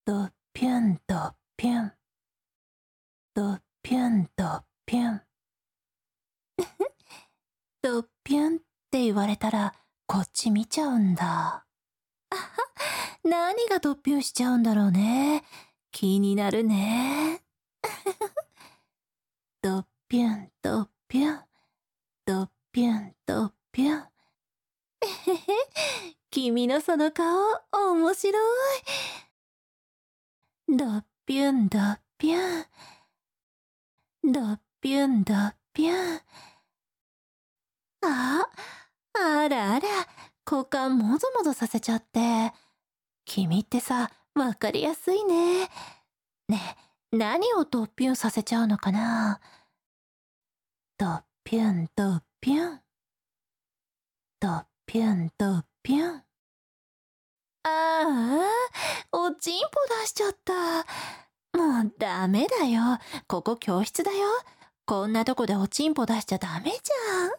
ドピュンドピュン、ドピュンドピュン。ドピュンって言われたらこっち見ちゃうんだ。何がドピュンしちゃうんだろうね。気になるね。ドピュンドピュン、ドピュンドピュン。君のその顔面白い。ドピュンドピュン、ドピュンドピュン。あらあら、股間もぞもぞさせちゃって。君ってさ、わかりやすいね。ねえ、何をドピュンさせちゃうのかな。ドピュンドピュン、ドピュンドピュン。おちんぽ出しちゃった。もうダメだよ。ここ教室だよ。こんなとこでおちんぽ出しちゃダメじゃん。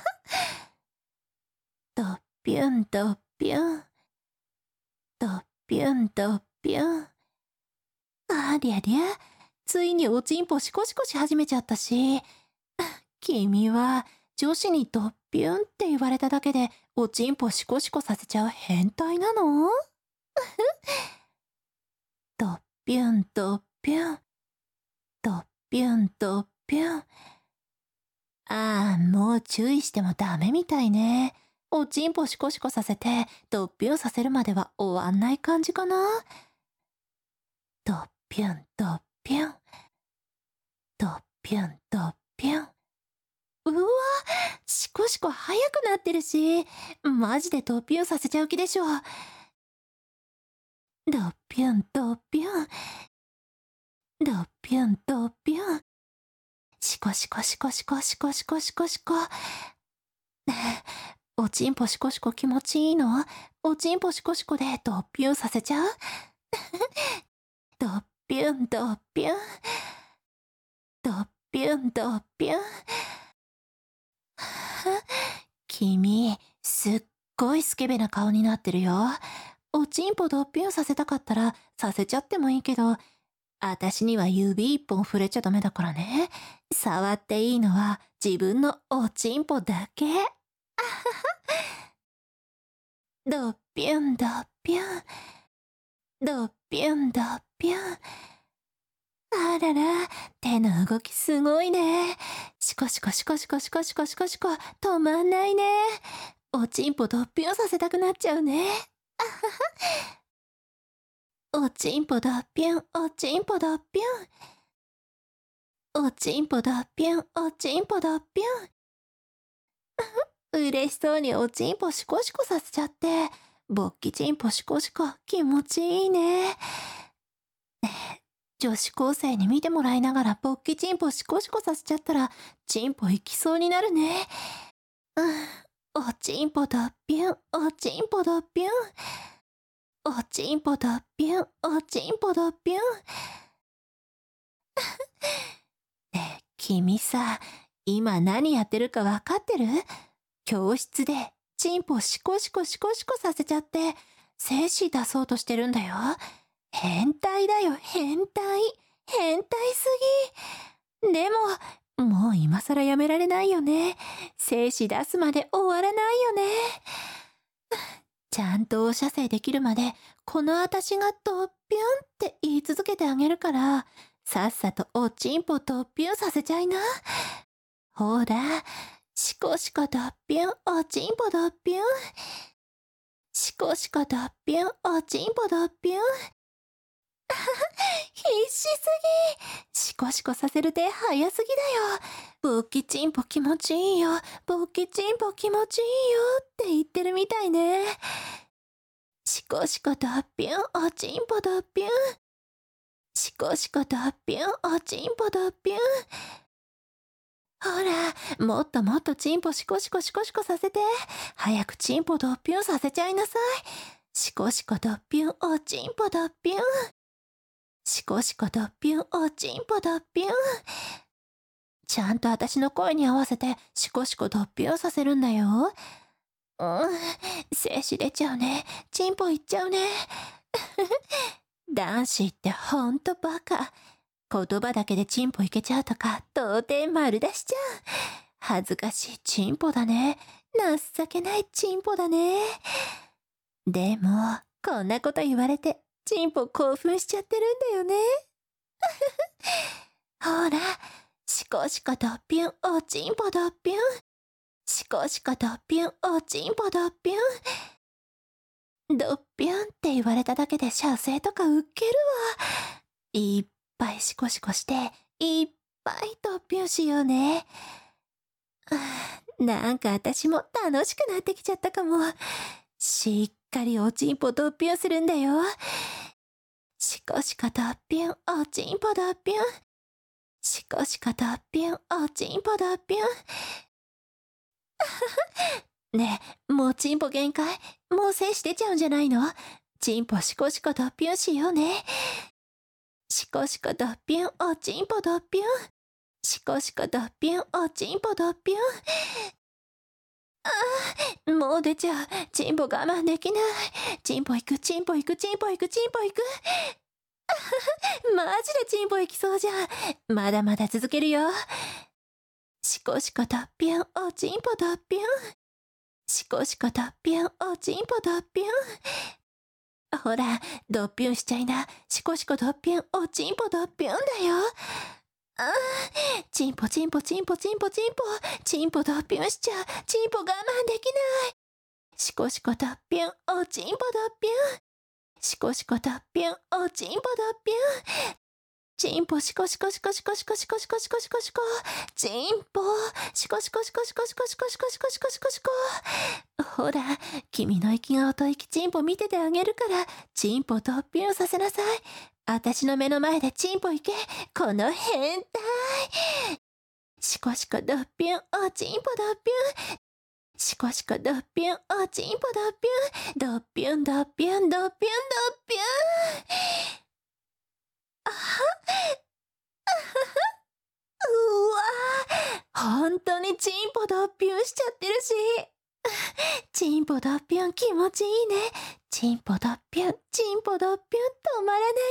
ドピュンドピュン、ドピュンドピュン。ありゃりゃ、ついにおちんぽシコシコし始めちゃったし。君は女子にドピュンって言われただけでおちんぽシコシコさせちゃう変態なの？ドピュンドピュン、ドピュンドピュン。もう注意してもダメみたいね。おちんぽシコシコさせてドピュンさせるまでは終わんない感じかな。ドピュンドピュン、ドピュンドピュン。うわ、シコシコ早くなってるし、マジでドピュンさせちゃう気でしょ。ドピュンドピュン、ドピュンドピュン。シコシコシコシコシコシコシコシコ。おちんぽシコシコ気持ちいいの？おちんぽシコシコでドピュンさせちゃう？ドピュンドピュン、ドピュンドピュン。君、すっごいスケベな顔になってるよ。おちんぽドピュンさせたかったらさせちゃってもいいけど、あたしには指一本触れちゃダメだからね。触っていいのは自分のおちんぽだけ。ドピュンドピュン、ドピュンドピュン。あらら、手の動きすごいね。シコシコシコシコシコシコシコシコ、止まんないね。おちんぽドピュンさせたくなっちゃうね。おちんぽドピュン、おちんぽドピュン。おちんぽドピュン、おちんぽドピュン。嬉しそうにおちんぽシコシコさせちゃって、勃起チンポシコシコ気持ちいいね。女子高生に見てもらいながら勃起チンポシコシコさせちゃったらチンポいきそうになるね。おちんぽドピュン、おちんぽドピュン。おちんぽドピュン、おちんぽドピュン。ねえ、君さ、今何やってるかわかってる？教室でチンポシコシコシコシコさせちゃって精子出そうとしてるんだよ。変態だよ、変態。変態すぎ。でも、もう今更やめられないよね。精子出すまで終わらないよね。ちゃんとお射精できるまで、このあたしがドッピュンって言い続けてあげるから、さっさとおちんぽドッピュンさせちゃいな。ほら、シコシコドッピュン、おちんぽドッピュン。シコシコドッピュン、おちんぽドッピュン。必死すぎ。シコシコさせる手早すぎだよ。勃起チンポ気持ちいいよ。勃起チンポ気持ちいいよって言ってるみたいね。シコシコドッピュン、おちんぽドッピュン。シコシコドッピュン、おちんぽドッピュン。ほら、もっともっとチンポシコシコシコシコさせて。早くチンポドッピュンさせちゃいなさい。シコシコドッピュン、おちんぽドッピュン。シコシコドッピュン、おちんぽドッピュン。ちゃんと私の声に合わせてシコシコドッピュンさせるんだよ。精子出ちゃうね。チンポいっちゃうね。 男子ってほんとバカ。言葉だけでチンポいけちゃうとか、到底丸出しじゃん。恥ずかしいチンポだね。情けないチンポだね。でも、こんなこと言われて、チンポ興奮しちゃってるんだよね。ほら、シコシコドッピュン、おチンポドッピュン。シコシコドッピュン、おチンポドッピュン。ドッピュンって言われただけで射精とかウケるわ。いっぱいシコシコして、いっぱいドッピュンしようね。なんか私も楽しくなってきちゃったかも。しっかりおチンポドッピュンするんだよ。シコシコドッピュン、おチンポドッピュン。シコシコドッピュン、おチンポドッピュン。ねえ、もうチンポ限界？もう精子出ちゃうんじゃないの？チンポシコシコドッピュンしようね。シコシコドッピュン、おチンポドッピュン。シコシコドッピュン、おチンポドッピュン。もう出ちゃう。チンポ我慢できない。チンポ行く、チンポ行く、チンポ行く、チンポ行く。マジでチンポ行きそうじゃん。まだまだ続けるよ。シコシコドッピュン、おチンポドッピュン。シコシコドッピュン、おチンポドッピュン。ほら、ドッピュンしちゃいな。シコシコドッピュン、おチンポドッピュンだよ。チンポチンポチンポチンポチンポ。チンポドッピュンしちゃう。チンポ我慢できない。シコシコドッピュン、おチンポドッピュン。シコシコドッピュン、おチンポドッピュン。チンポシコシコシコシコシコシコシコシコシコシコ。チンポシコシコシコシコシコシコシコシコシコシコシコ。ほら、君の息が音息チンポ見ててあげるから、チンポドッピュンさせなさい。私の目の前でチンポいけ。この変態。シコシコドッピュン、おチンポドッピュン。シコシコドッピュン、おチンポドッピュン。ドッピュン、ドッピュン、ドッピュン、ドッピュン。うわぁ、本当にチンポドッピュンしちゃってるし。チンポドッピュン気持ちいいね。チンポドッピュン、チンポドッピュン止まらないね。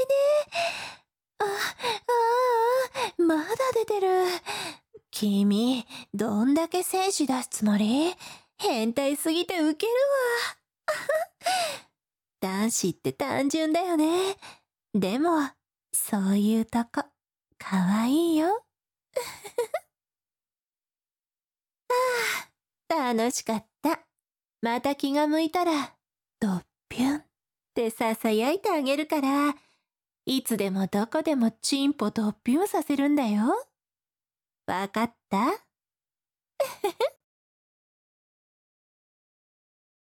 まだ出てる。君、どんだけ精子出すつもり？変態すぎてウケるわ。男子って単純だよね。でも、そういうとこ、かわいいよ。楽しかった。また気が向いたら、ドッピュンってささやいてあげるから、いつでもどこでもチンポドッピュンさせるんだよ。わかった？